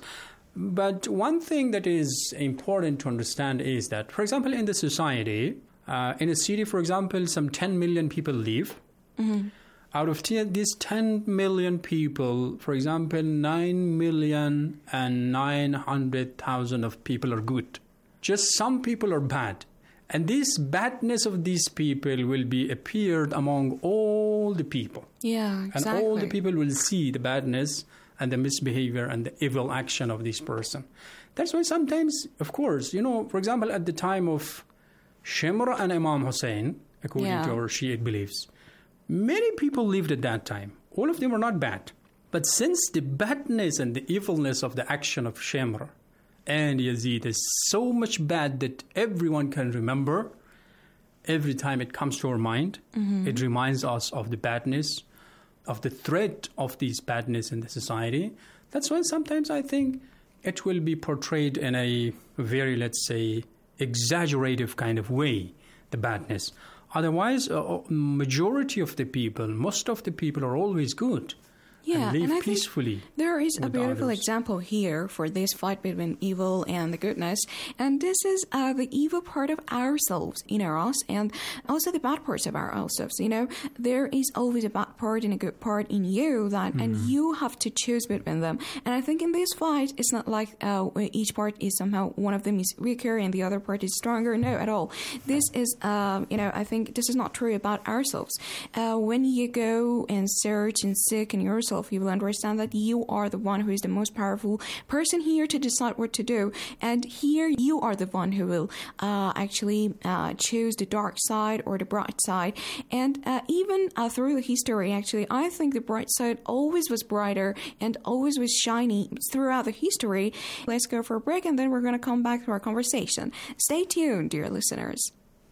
but one thing that is important to understand is that, for example, in the society, uh, in a city, for example, some ten million people live. Mm-hmm. Out of t- these ten million people, for example, nine million and nine hundred thousand of people are good. Just some people are bad. And this badness of these people will be appeared among all the people. Yeah, exactly. And all the people will see the badness and the misbehavior and the evil action of this person. That's why sometimes, of course, you know, for example, at the time of Shimr and Imam Hussein, according Yeah. to our Shiite beliefs, many people lived at that time. All of them were not bad. But since the badness and the evilness of the action of Shimr and Yazid is so much bad that everyone can remember, every time it comes to our mind, Mhm. it reminds us of the badness, of the threat of these badness in the society. That's why sometimes I think it will be portrayed in a very, let's say, exaggerative kind of way, the badness. Otherwise, a majority of the people, most of the people are always good. Yeah, and live and I think peacefully. There is a with beautiful others. example here for this fight between evil and the goodness, and this is uh, the evil part of ourselves in us, and also the bad parts of ourselves. You know, there is always a bad part and a good part in you, that, and Mm-hmm. you have to choose between them. And I think in this fight, it's not like uh, each part is somehow one of them is weaker and the other part is stronger. No, at all. This is, uh, you know, I think this is not true about ourselves. Uh, when you go and search and seek in yourself, you will understand that you are the one who is the most powerful person here to decide what to do. And here you are the one who will uh, actually uh, choose the dark side or the bright side. And uh, even uh, through the history, actually, I think the bright side always was brighter and always was shiny throughout the history. Let's go for a break, and then we're going to come back to our conversation. Stay tuned, dear listeners.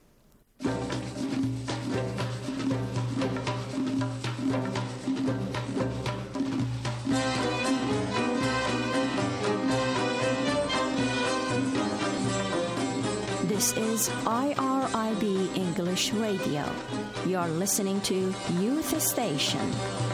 This is I R I B English Radio. You're listening to Youth Station.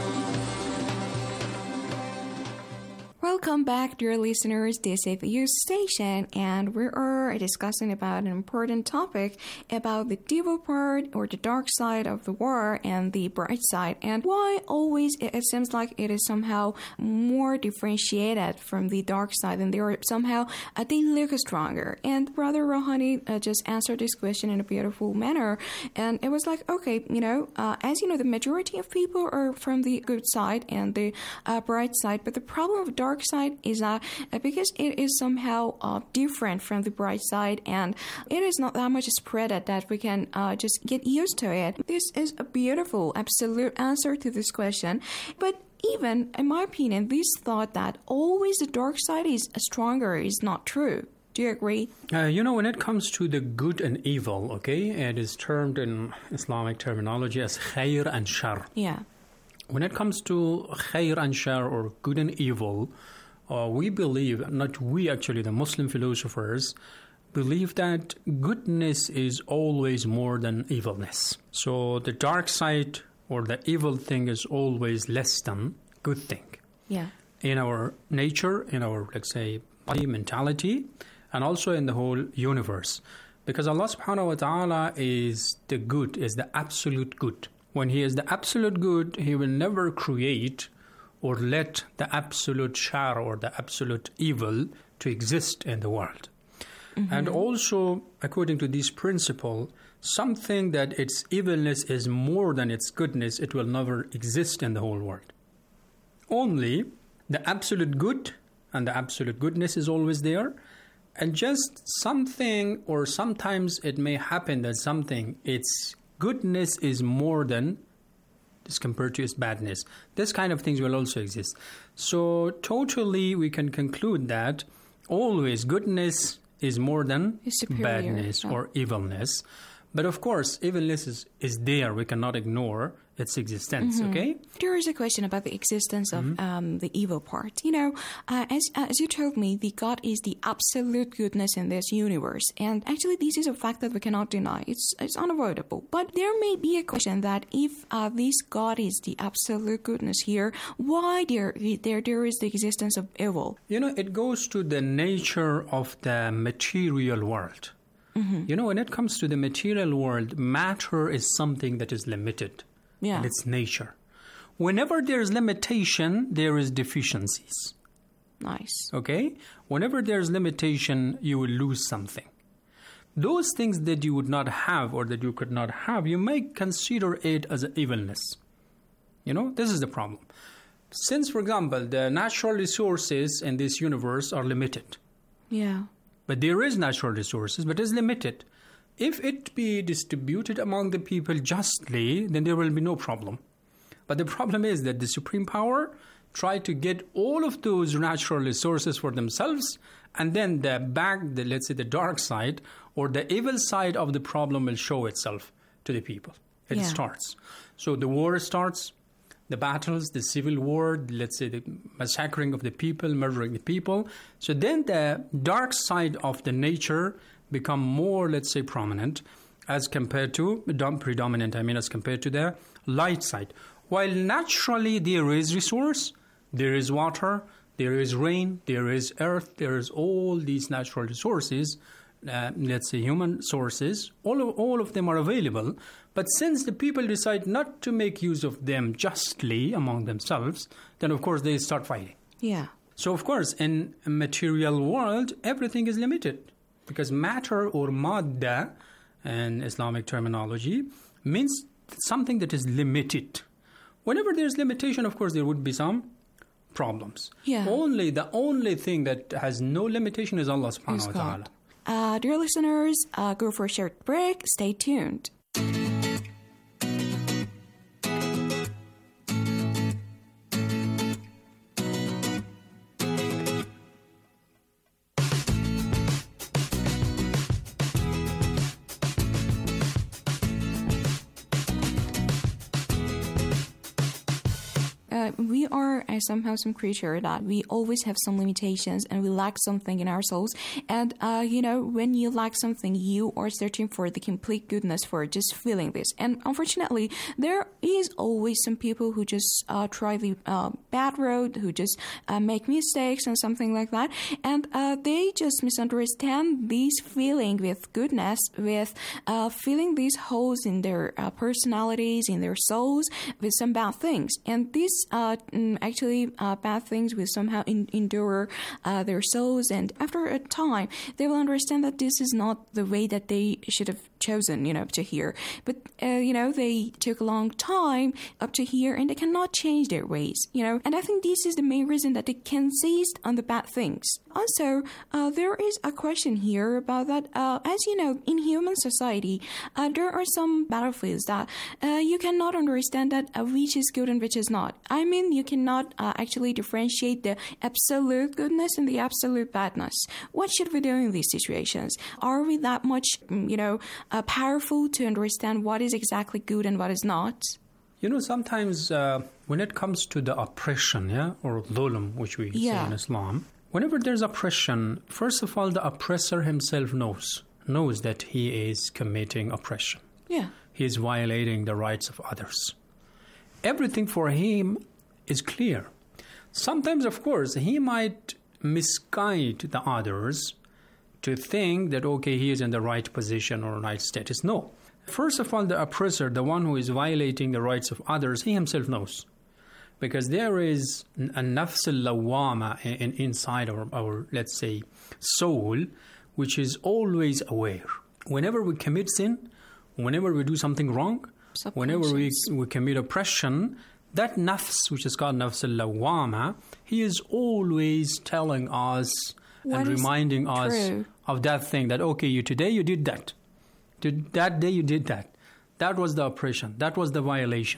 Welcome back, dear listeners. This is the Youth Station, and we are discussing about an important topic about the devil part or the dark side of the war and the bright side, and why always it, it seems like it is somehow more differentiated from the dark side, and they are somehow uh, they look stronger. And Brother Rohani uh, just answered this question in a beautiful manner, and it was like, okay, you know, uh, as you know, the majority of people are from the good side and the uh, bright side, but the problem of dark side is that uh, because it is somehow uh, different from the bright side, and it is not that much spread that we can uh, just get used to it. This is a beautiful, absolute answer to this question. But even, in my opinion, this thought that always the dark side is stronger is not true. Do you agree? Uh, you know, when it comes to the good and evil, okay, it is termed in Islamic terminology as khair and shar. Yeah. When it comes to khair and shar, or good and evil, uh, we believe, not we actually, the Muslim philosophers, believe that goodness is always more than evilness. So the dark side or the evil thing is always less than good thing. Yeah. in our nature, in our, let's say, body mentality, and also in the whole universe. Because Allah subhanahu wa ta'ala is the good, is the absolute good. When He is the absolute good, He will never create or let the absolute shar or the absolute evil to exist in the world. Mm-hmm. And also, according to this principle, something that its evilness is more than its goodness, it will never exist in the whole world. Only the absolute good and the absolute goodness is always there. And just something, or sometimes it may happen that something, its goodness is more than as compared to its badness. This kind of things will also exist. So totally we can conclude that always goodness is more than badness yeah. or evilness. But of course, evilness is, is there. We cannot ignore its existence, mm-hmm. okay? There is a question about the existence of mm-hmm. um, the evil part. You know, uh, as, as you told me, the God is the absolute goodness in this universe. And actually, this is a fact that we cannot deny. It's, it's unavoidable. But there may be a question that if uh, this God is the absolute goodness here, why there, there, there is the existence of evil? You know, it goes to the nature of the material world. Mm-hmm. You know, when it comes to the material world, matter is something that is limited. Yeah. And its nature. Whenever there is limitation, there is deficiencies. Nice. Okay? Whenever there is limitation, you will lose something. Those things that you would not have or that you could not have, you may consider it as an evilness. You know, this is the problem. Since, for example, the natural resources in this universe are limited. Yeah. But there is natural resources, but it's limited. If it be distributed among the people justly, then there will be no problem. But the problem is that the supreme power try to get all of those natural resources for themselves, and then the back, the, let's say the dark side or the evil side of the problem will show itself to the people. It yeah. starts. So the war starts, the battles, the civil war, let's say the massacring of the people, murdering the people. So then the dark side of the nature become more, let's say, prominent as compared to, predominant, I mean, as compared to the light side. While naturally there is resource, there is water, there is rain, there is earth, there is all these natural resources, uh, let's say human sources, all of, all of them are available. But since the people decide not to make use of them justly among themselves, then of course they start fighting. Yeah. So of course, in a material world, everything is limited. Because matter or madda in Islamic terminology means something that is limited. Whenever there's limitation, of course, there would be some problems. Yeah. Only the only thing that has no limitation is Allah subhanahu wa ta'ala. Uh, dear listeners, uh, go for a short break. Stay tuned. Uh, we are uh, somehow some creature that we always have some limitations and we lack something in our souls. And, uh, you know, when you lack something, you are searching for the complete goodness for just feeling this. And unfortunately, there is always some people who just uh, try the uh, bad road, who just uh, make mistakes and something like that. And uh, they just misunderstand this feeling with goodness, with uh, feeling these holes in their uh, personalities, in their souls, with some bad things. And this Uh, actually, uh, bad things will somehow in, endure uh, their souls, and after a time, they will understand that this is not the way that they should have chosen, you know, to here. But, uh, you know, they took a long time up to here, and they cannot change their ways, you know. And I think this is the main reason that they can insist on the bad things. Also, uh, there is a question here about that. Uh, as you know, in human society, uh, there are some battlefields that uh, you cannot understand that uh, which is good and which is not. I mean, you cannot uh, actually differentiate the absolute goodness and the absolute badness. What should we do in these situations? Are we that much, you know, uh, powerful to understand what is exactly good and what is not? You know, sometimes uh, when it comes to the oppression, yeah, or dhulm, which we yeah. say in Islam, whenever there's oppression, first of all, the oppressor himself knows, knows that he is committing oppression. Yeah. He is violating the rights of others. Everything for him is clear. Sometimes, of course, he might misguide the others to think that, okay, he is in the right position or right status. No. First of all, the oppressor, the one who is violating the rights of others, he himself knows. Because there is a nafs al-lawwama in, inside our, our, let's say, soul, which is always aware. Whenever we commit sin, whenever we do something wrong, whenever we, we commit oppression, that nafs, which is called nafs al-lawwama, he is always telling us what and reminding us true? Of that thing, that, okay, you today you did that. That day you did that. That was the oppression. That was the violation.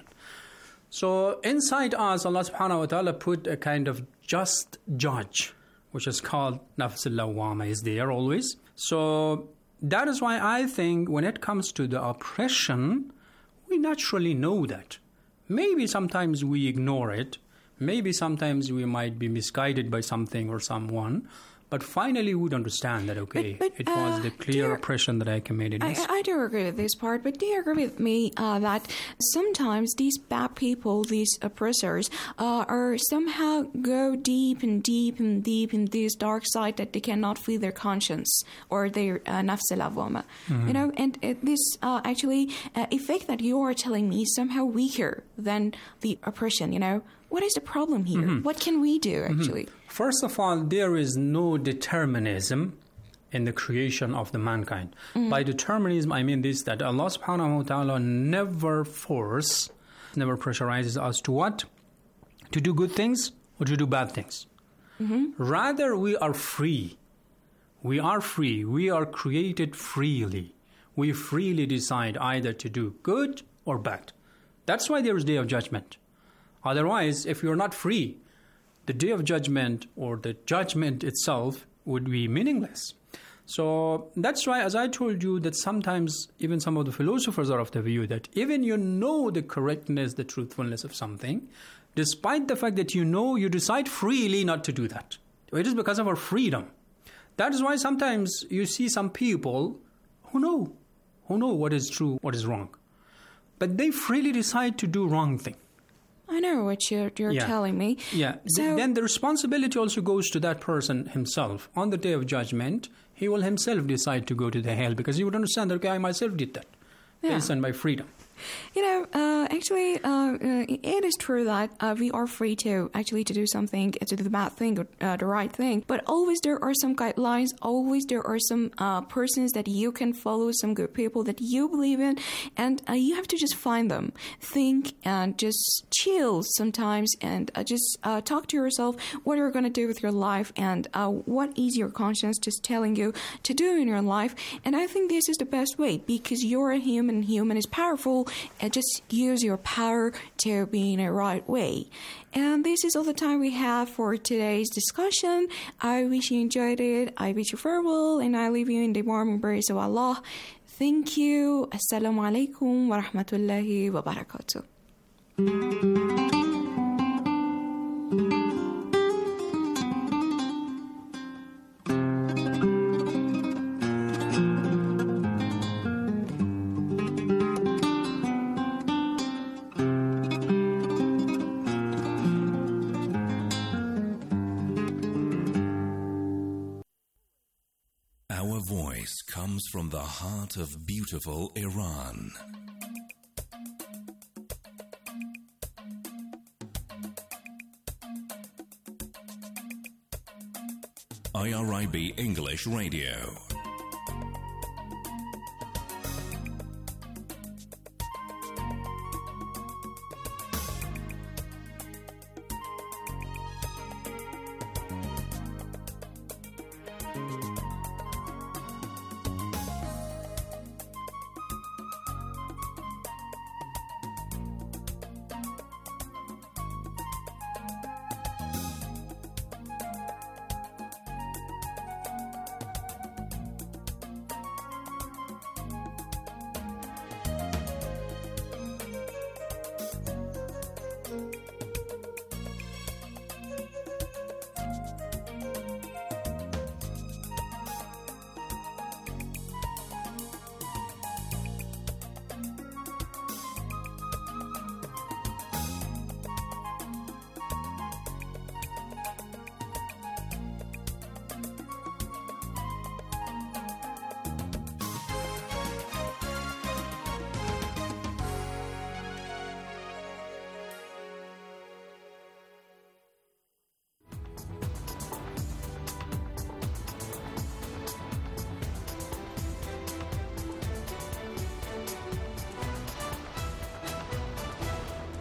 So inside us, Allah subhanahu wa ta'ala put a kind of just judge, which is called nafs al-lawwama, is there always. So that is why I think when it comes to the oppression, we naturally know that. Maybe sometimes we ignore it. Maybe sometimes we might be misguided by something or someone. But finally, we would understand that, okay, but, but, it was uh, the clear oppression that I committed. I, I do agree with this part, but do you agree with me uh, that sometimes these bad people, these oppressors, uh, are somehow go deep and deep and deep in this dark side that they cannot feel their conscience or their uh, nafs al-lawwama, mm-hmm. you know, and uh, this uh, actually uh, effect that you are telling me is somehow weaker than the oppression, you know. What is the problem here? Mm-hmm. What can we do, actually? Mm-hmm. First of all, there is no determinism in the creation of the mankind. Mm-hmm. By determinism, I mean this, that Allah subhanahu wa ta'ala never force, never pressurizes us to what? To do good things or to do bad things. Mm-hmm. Rather, we are free. We are free. We are created freely. We freely decide either to do good or bad. That's why there is Day of Judgment. Otherwise, if you're not free, the Day of Judgment or the judgment itself would be meaningless. So that's why, as I told you, that sometimes even some of the philosophers are of the view that even you know the correctness, the truthfulness of something, despite the fact that you know, you decide freely not to do that. It is because of our freedom. That is why sometimes you see some people who know, who know what is true, what is wrong. But they freely decide to do wrong thing. I know what you're, you're yeah. telling me. Yeah. So then the responsibility also goes to that person himself. On the Day of Judgment, he will himself decide to go to the hell because he would understand that, okay, I myself did that yeah. based on my freedom. You know, uh, actually, uh, uh, it is true that uh, we are free to actually to do something, to do the bad thing or uh, the right thing. But always there are some guidelines. Always there are some uh, persons that you can follow, some good people that you believe in, and uh, you have to just find them, think, and just chill sometimes, and uh, just uh, talk to yourself what you're going to do with your life, and uh, what is your conscience just telling you to do in your life. And I think this is the best way because you're a human. Human is powerful. And just use your power to be in a right way. And this is all the time we have for today's discussion. I wish you enjoyed it. I wish you farewell, and I leave you in the warm embrace of Allah. Thank you. Assalamu alaikum wa rahmatullahi wa barakatuh. Our voice comes from the heart of beautiful Iran. I R I B English Radio.